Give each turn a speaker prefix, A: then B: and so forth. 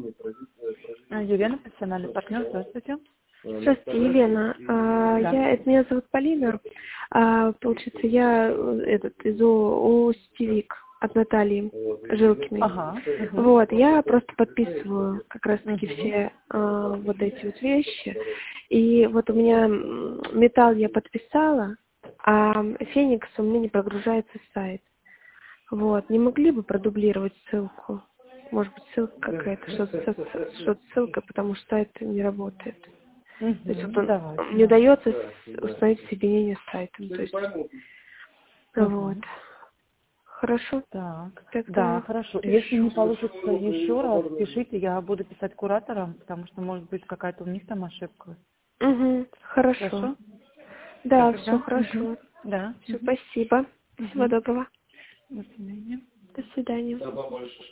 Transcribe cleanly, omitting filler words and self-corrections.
A: Елена, профессиональный партнер, здравствуйте.
B: Здравствуйте, Елена. Меня зовут Полина. Получается, я из ООО «Сетевик» от Натальи Жилкиной.
A: Ага.
B: Вот, я просто подписываю как раз-таки все вот эти вот вещи. И вот у меня металл я подписала, а Феникс у меня не прогружается в сайт. Вот, не могли бы продублировать ссылку? Может быть, ссылка какая-то, что-то ссылка, потому что сайт не работает. То есть вот не удается установить соединение с сайтом. То есть, вот. Хорошо?
A: Так,
B: Тогда
A: да, хорошо.
B: пишу.
A: Если не получится еще раз, пишите, я буду писать кураторам, потому что может быть какая-то у них там ошибка.
B: Хорошо.
A: Хорошо?
B: Да,
A: Тогда?
B: все хорошо.
A: Да.
B: Все, спасибо. Всего доброго.
A: До свидания.
B: До свидания.